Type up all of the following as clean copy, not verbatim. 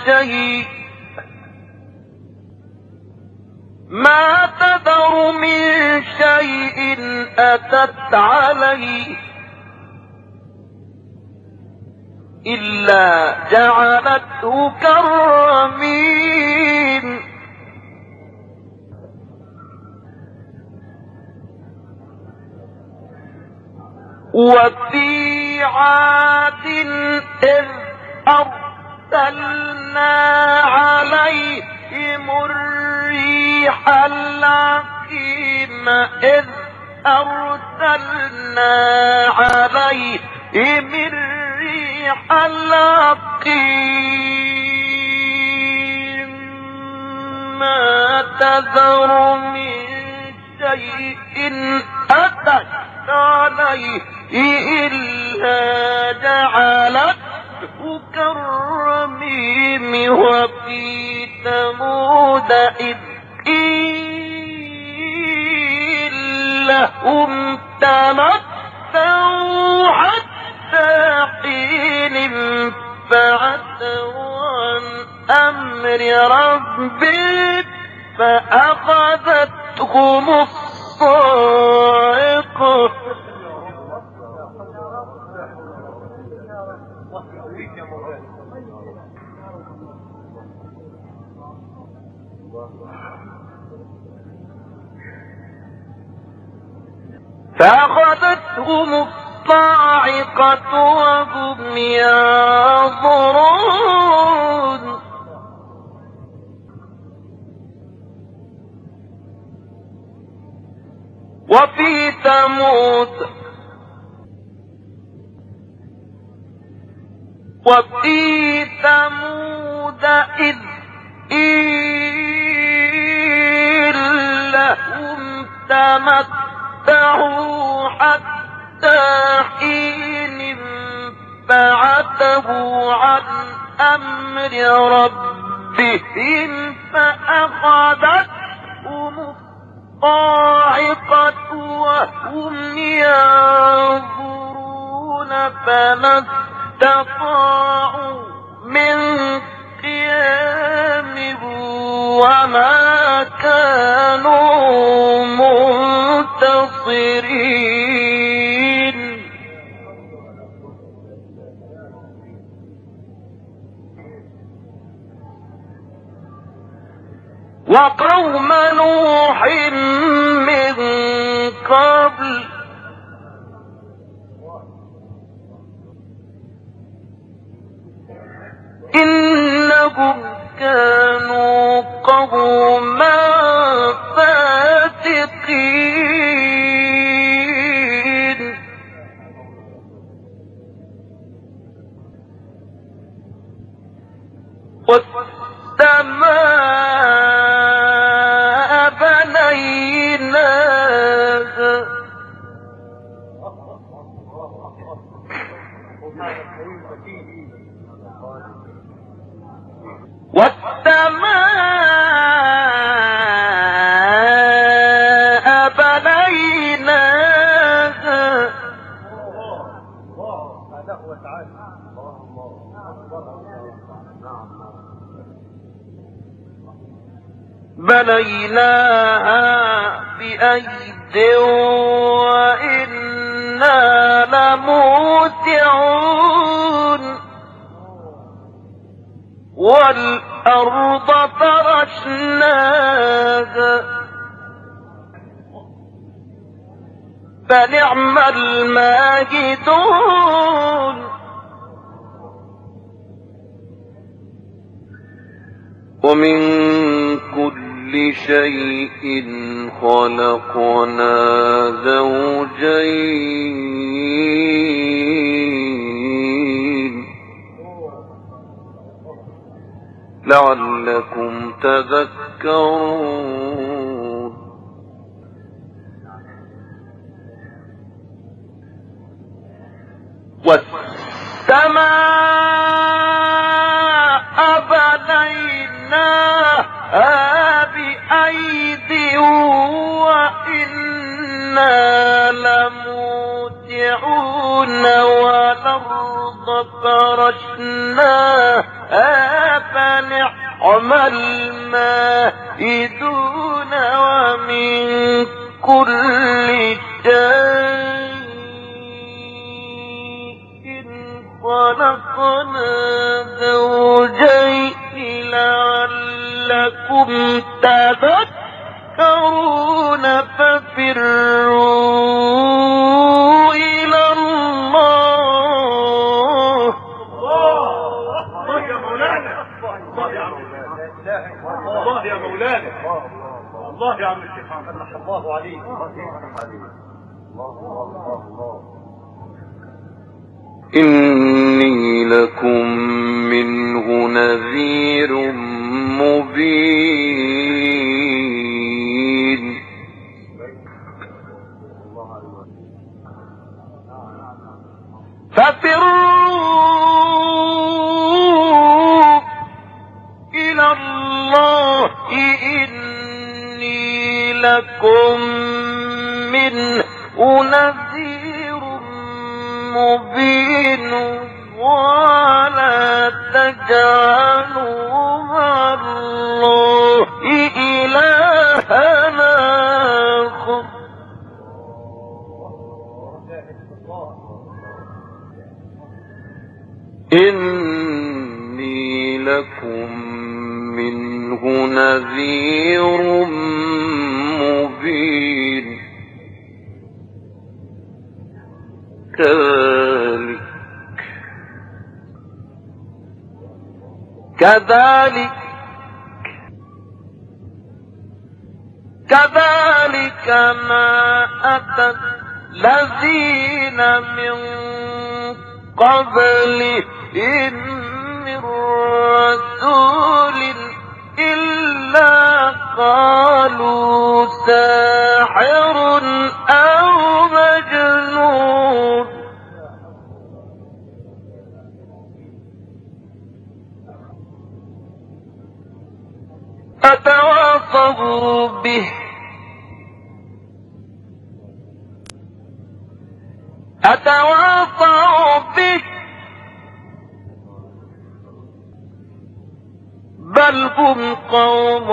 شيء ما تذر من شيء أتت عليه إلا جعلته كالرميم وفي عاد إذ أرسلنا عليهم الريح العقيم إذ أرسلنا عليهم الريح العقيم ما تذر من شيء أتت عليه إلا جعلته كالرميم وفي ثمود إذ قيل لهم تمتعوا حتى حين فعتوا عن أمر ربهم فأخذتهم الصاعقة فأخذتهم الصاعقة وهم ينظرون وفي ثمود إذ قيل لهم تمتعوا حتى حين فعتوا عن أمر ربهم فأخذتهم الصاعقة وهم ينظرون فما استطاعوا من قيام وما كانوا منتصرين وقوم نوح من قبل إنهم كانوا قوما فاسقين والسماء بنيناها بنيناها بأيد وإنا لموسعون والأرض فرشناها فنعم الماهدون ومن كل شيء خلقنا زوجين لعلكم تذكرون والسماء بنيناها بأيد وإنا لموسعون والأرض فرشناها الماهدون ومن كل شيء خلقنا زوجين لعلكم تذكرون ففروا إلى الله. الله يا مولانا، الله يا مولانا، الله يا عم الشيخ فتح الله عليك. إني لكم منه نذير مبين. ففروا إلى الله إني لكم منه نذير مبين. ولا تجعلوا مع الله إلها آخر. إني لكم منه نذير مبين. كذلك ما أتى الذين من قبلهم من رسول إلا قالوا ساحر أو مجنون. أتواصوا به بل هم قوم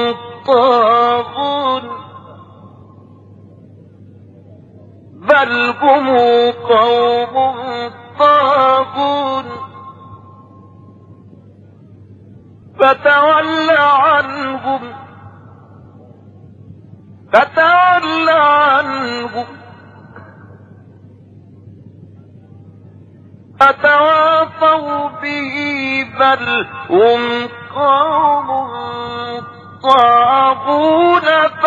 طاغون. فتول عنهم أتواصوا به بل هم قوم طاغون.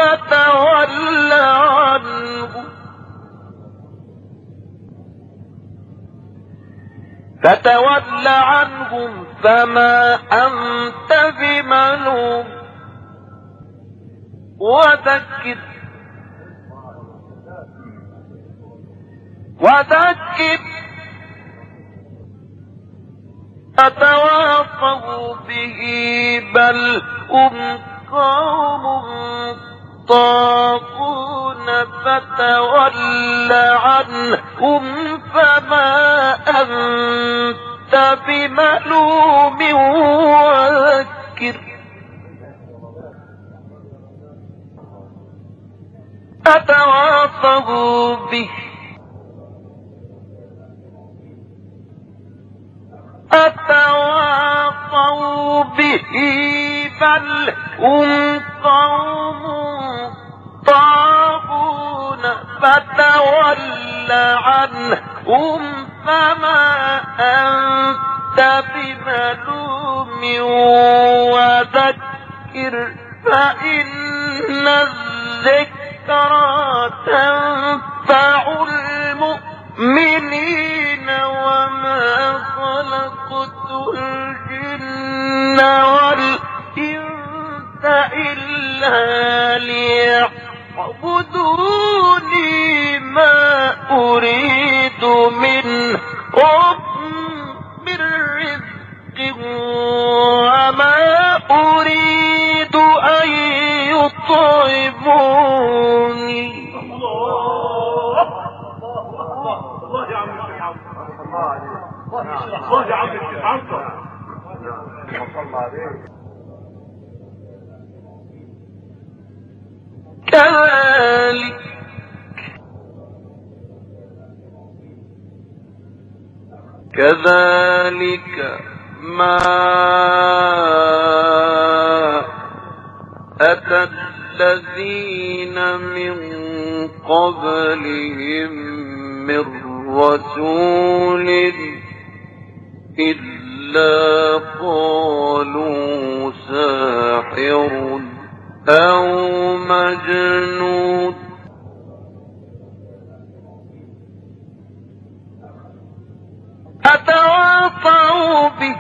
فتول عنهم فما أنت بملوم وذكر أتواصوا به بل هم قوم طاغون. فتول عنهم فما أنت بملوم وذكر. أتواصوا به بل هم قوم طاغون. فتول عنهم فما أنت بملوم وذكر فإن الذكرى تنفع المؤمنين. وما خلقت الجن والإنس إلا ليعبدوني ما أريد منهم من رزق وما أريد أن يطعموني. الله يا عم الشيخ الله يا عم الشيخ كذلك ما أتى الذين من قبلهم من رسول إلا قالوا ساحر أو مجنون أتواصوا به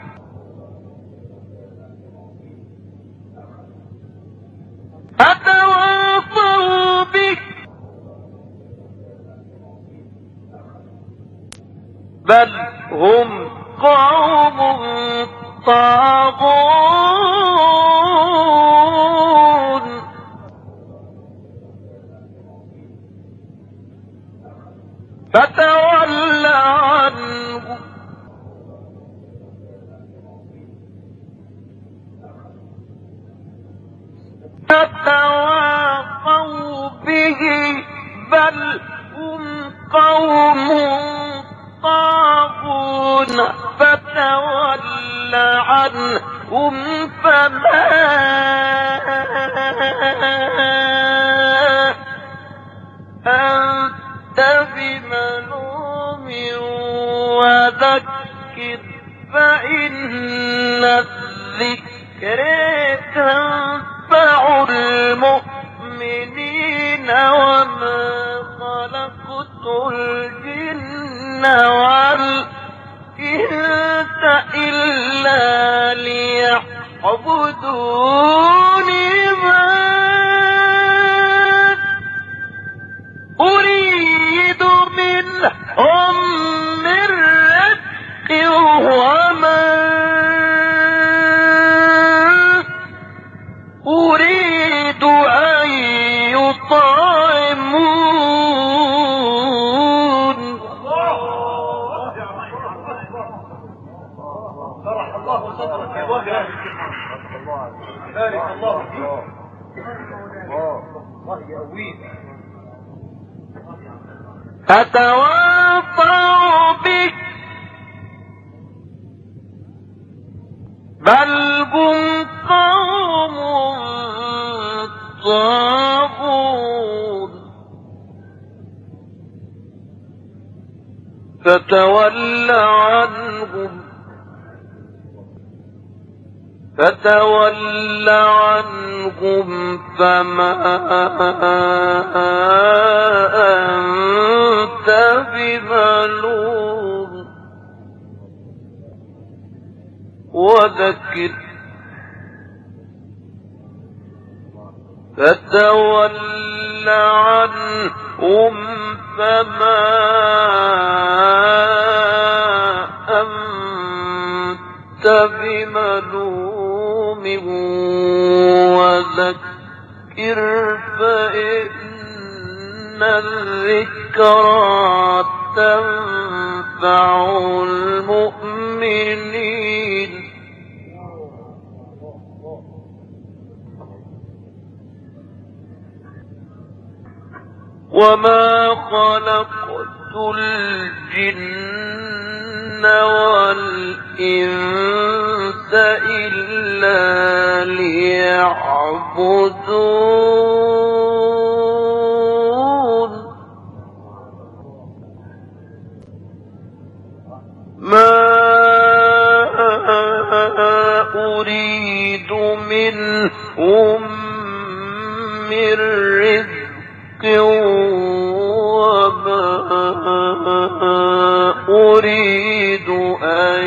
بل هم قوم طاغون فتول عنهم فتواصوا به بل هم قوم طاغون فتول عنهم فما أنت بملوم وذكر فإن الذكر تنفع المؤمنين وما خلقت الجن والإنس إلا ليعبدون ما أريد منهم من رزق وما أريد أن يطعمون. شرح الله صدرك يا وجه بارك الله فيك. الله يقويك. أتواصوا بك بل هم قوم طاغون فتول عنهم فما أنت بملوم وذكر فتول عنهم فما أنت بملوم وذكر فإن الذكرى تنفع المؤمنين وما خلقت الجن والإنس إلا ليعبدون ما أريد منهم من رزق وما أريد أن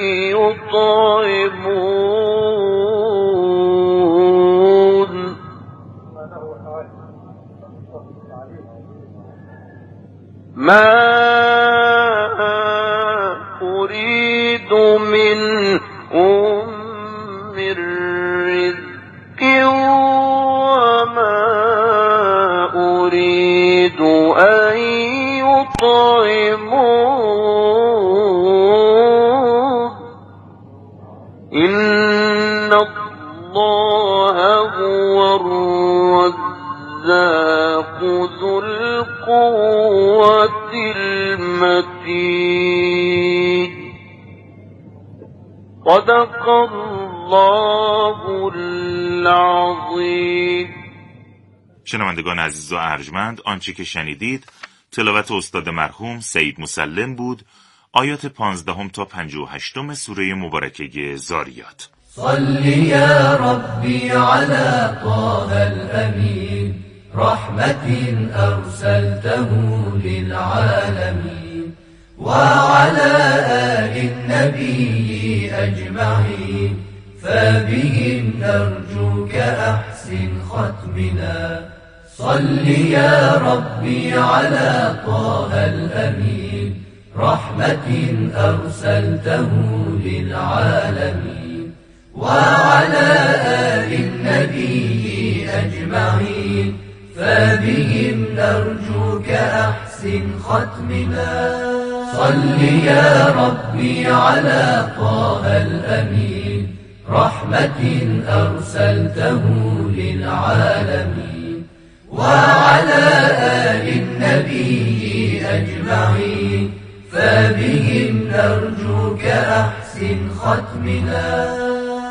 يطعمون ما أريد منهم من رزق وما أريد أن يطعمون إن الله هو الرزاق ذو القوة المتين صدق الله العظیم. شنوندگان عزیز و ارجمند، آنچه که شنیدید تلاوت استاد مرحوم سید مسلم بود، آیات 15 تا 58 سوره مبارکه ذاریات. صلی یا ربی علی طه الامین، رحمت ارسلته للعالمین، و علی آل النبی اجمعین، فبهم نرجوك احسن ختمنا. صلی یا ربی علی طه الامین، رحمت ارسلته للعالمین، وعلى آل النبي أجمعين، فبهم نرجوك أحسن ختمنا. صل يا ربي على طه الأمين، رحمة أرسلته للعالمين، وعلى آل النبي أجمعين، فبهم نرجوك أحسن ختمنا.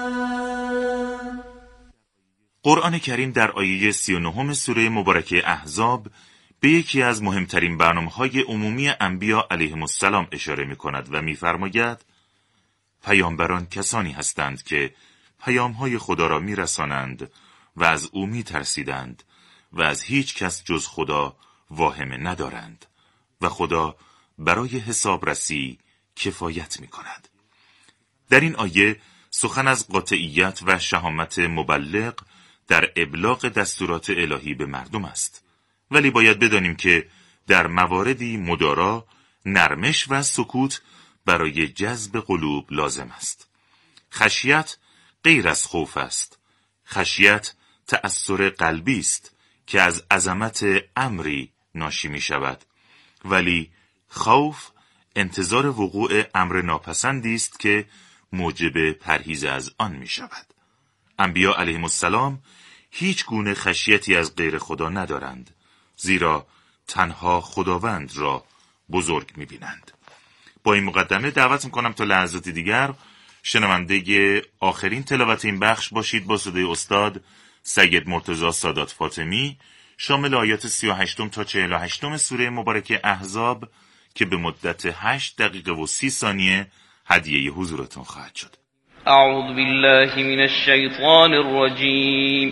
قرآن کریم در آیه 39 سوره مبارکه احزاب به یکی از مهمترین برنامه‌های عمومی انبیا علیهم السلام اشاره می‌کند و می‌فرماید پیامبران کسانی هستند که پیام‌های خدا را می‌رسانند و از او می‌ترسیدند و از هیچ کس جز خدا واهمه ندارند و خدا برای حسابرسی کفایت می‌کند. در این آیه سخن از قاطعیت و شهامت مبلغ در ابلاغ دستورات الهی به مردم است، ولی باید بدانیم که در مواردی مدارا، نرمش و سکوت برای جذب قلوب لازم است. خشیت غیر از خوف است. خشیت تأثیر قلبی است که از عظمت امری ناشی می شود، ولی خوف انتظار وقوع امر ناپسندی است که موجب پرهیز از آن می شود. انبیا علیهم السلام هیچ گونه خشیتی از غیر خدا ندارند، زیرا تنها خداوند را بزرگ می بینند. با این مقدمه دعوت میکنم تا لحظات دیگر شنونده آخرین تلاوت این بخش باشید با صدای استاد سید مرتضی سادات فاطمی، شامل آیات 38 تا 48 سوره مبارکه احزاب که به مدت 8 دقیقه و 30 ثانیه هدیه حضورتون خواهد شد. اعوذ بالله من الشیطان الرجیم.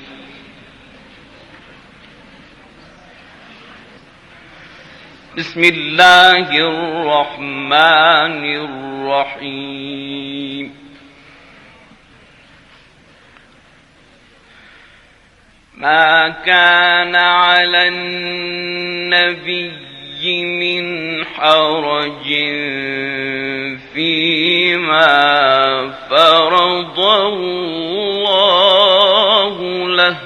بسم الله الرحمن الرحیم. ما كان على النبي من حرج فيما فرض الله له،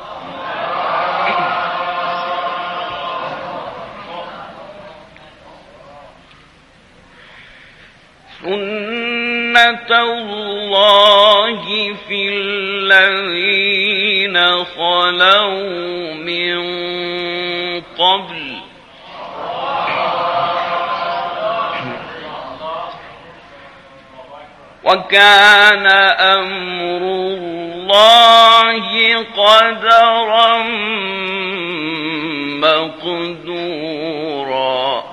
سنة الله في الذين خلوا من قبل، وكان أمر الله قدرا مقدورا.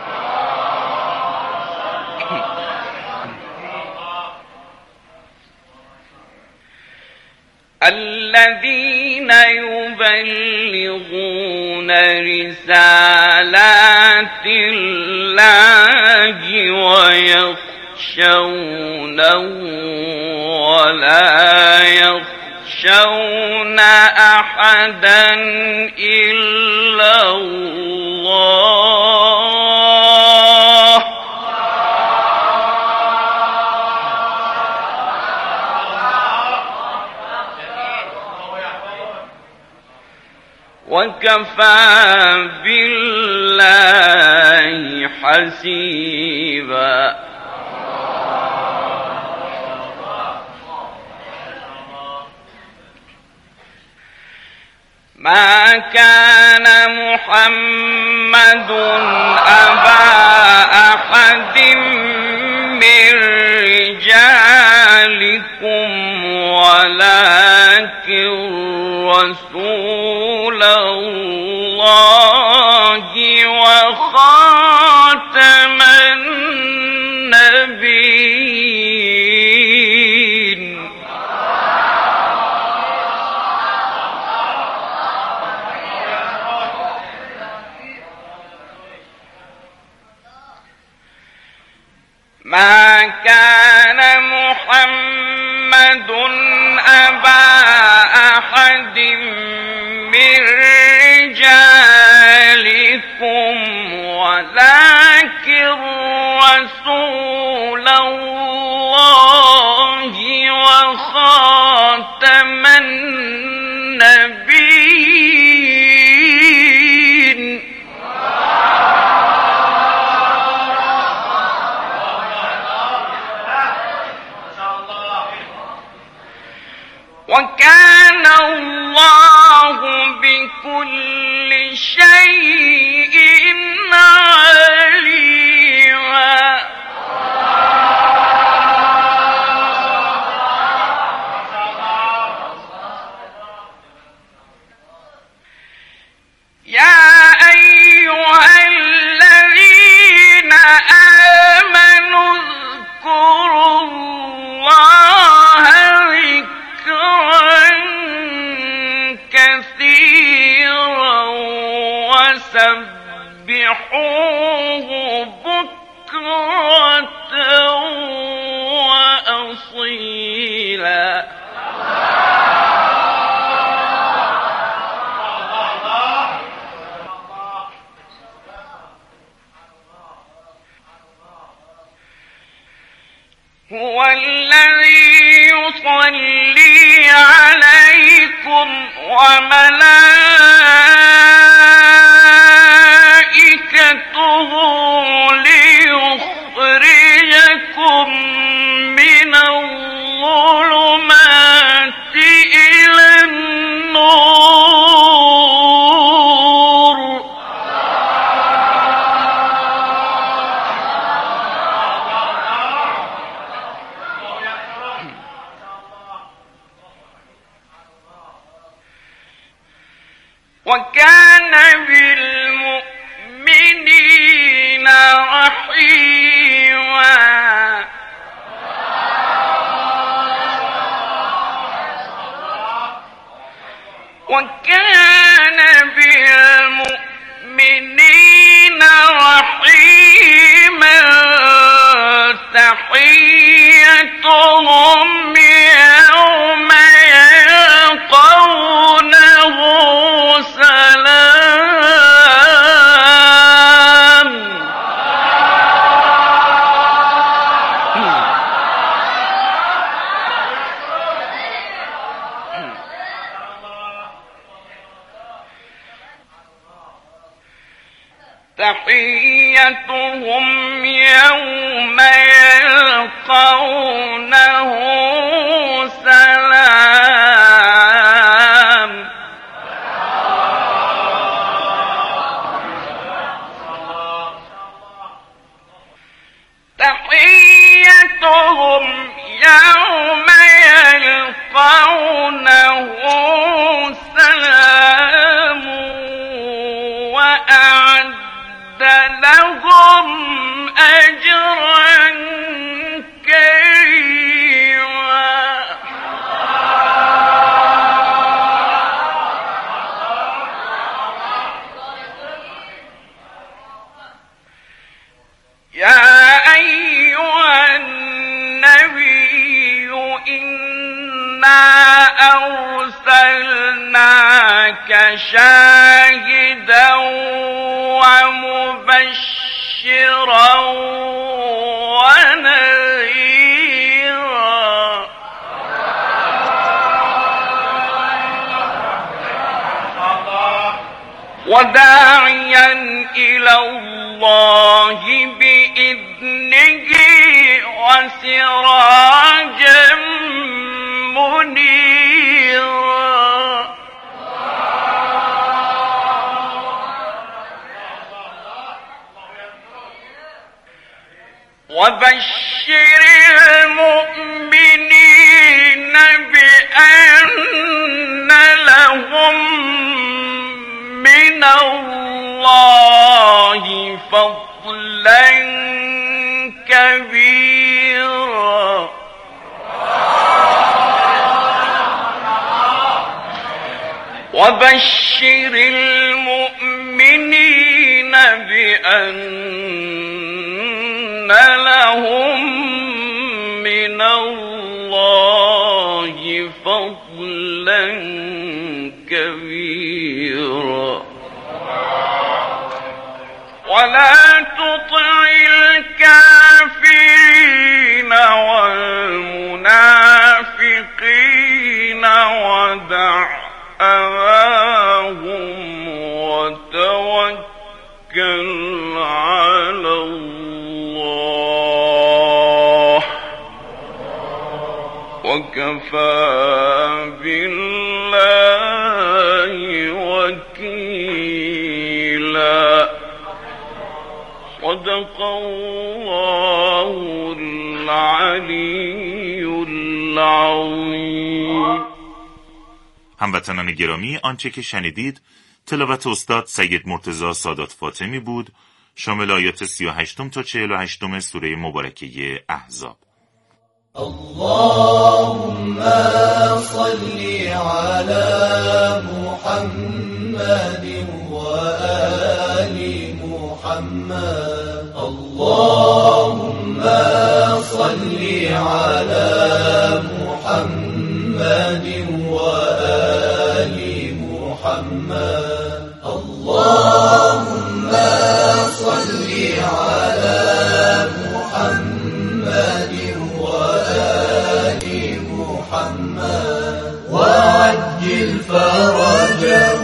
الذين يبلغون رسالات الله ويخشونه ولا يخشون أحدا إلا الله، وكفى بالله حسيبا. ما كان محمد أبا أحد من رجالكم رجالكم ولكن رسول الله وخاتم النبيين. ما كان محمد أبا أحد من رجالكم ولكن رسول الله وخاتم النبيين. وكان الله بكل شيء عليما. يا أيها الذين آمنوا اذكروا الله ذكرا كثيرا وسبحوه بكرة وأصيلا. هو الذي يصلي عليكم وملائكته ليخرجكم من الظلمات إلى النور. وكان بالمؤمنين رحيما. وكان بالمؤمنين رحيما. تحيتهم يوم يلقونه سلام. تحيتهم يوم يلقونه سلام. تحيتهم يوم يلقونه سلام وأعد لهم أجرا كريما. يا أيها النبي إنا أرسلناك شاهدا ومبشرا ونذيرا. وداعيا إلى الله بإذنه وسراجا منيرا. وبشر المؤمنين فضلا كبيرا وبشر المؤمنين بأن لهم من الله فضلا كبيرا ولا تطع الكافرين والمنافقين ودع أواهم وتوكل على الله وكفى بالله وكيلا صدق الله العلی العظیم. هموطنان گرامی، آنچه که شنیدید تلاوت استاد سید مرتضی سادات فاطمی بود، شامل آیات 38 تا 48 سوره مبارکه احزاب. اللهم صل على محمد وآل محمد. اللهم صل على محمد وآل محمد. اللهم صل على محمد وآل محمد وعجل فرجه.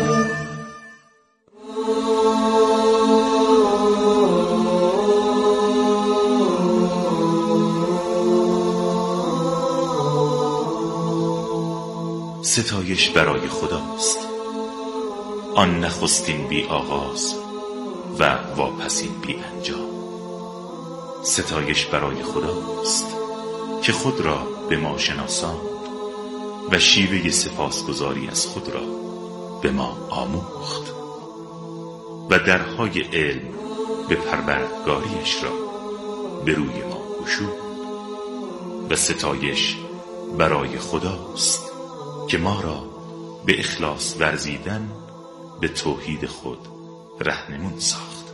ستایش برای خداست، آن نخستین بی آغاز و واپسین بی انجام. ستایش برای خداست که خود را به ما شناساند و شیوه سپاسگزاری از خود را به ما آموخت و درهای علم به پروردگاریش را به روی ما گشود. و ستایش برای خداست که ما را به اخلاص ورزیدن به توحید خود راهنمون ساخت.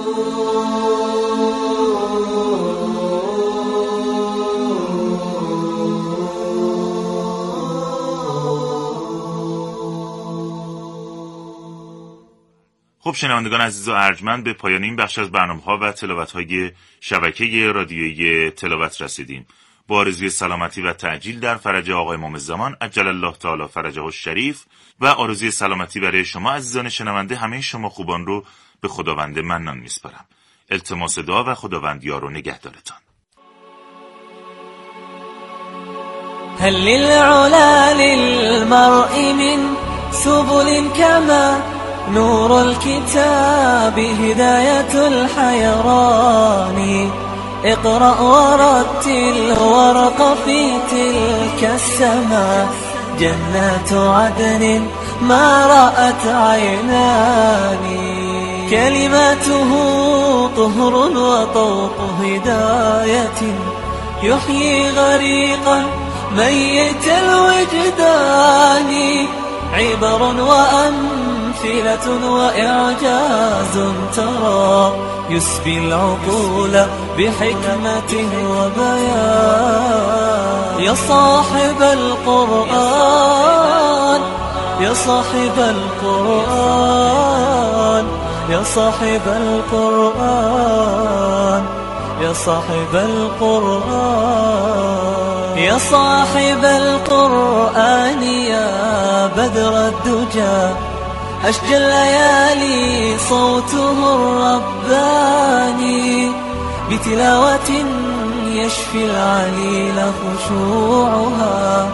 خب شنوندگان عزیز و ارجمند، به پایان این بخش از برنامه‌ها و تلاوت‌های شبکه رادیویی تلاوت رسیدیم. با آرزوی سلامتی و تعجیل در فرج آقا امام زمان عجل الله تعالی فرجه الشریف و آرزوی سلامتی برای شما عزیزان شنونده، همه شما خوبان رو به خداوند منان میسپارم. التماس دعا و خداوند یار و نگهدارتان. هل للعلا للمرء من سبل كما نور الكتاب هداية الحيران. اقرأ ورتل وارق في تلك السماء جنات عدن ما رأت عينان. كلماته طهر وطوق هداية يحيي غريقا ميت الوجدان. عبر وأمثلة وإعجاز ترى يسبي العقول بحكمة وبيان. يا صاحب القرآن يا صاحب القرآن يا صاحب القرآن يا صاحب القرآن يا صاحب القرآن يا بدر الدجى أشجى الليالي صوته الرباني. بتلاوة يشفي العليل خشوعها